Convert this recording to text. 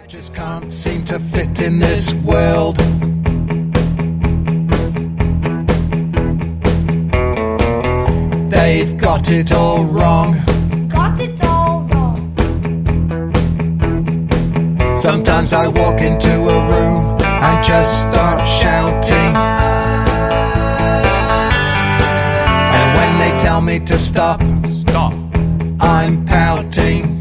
Just can't seem to fit in this world. They've got it all wrong. Got it all wrong. Sometimes I walk into a room and just start shouting. And when they tell me to stop, Stop. I'm pouting.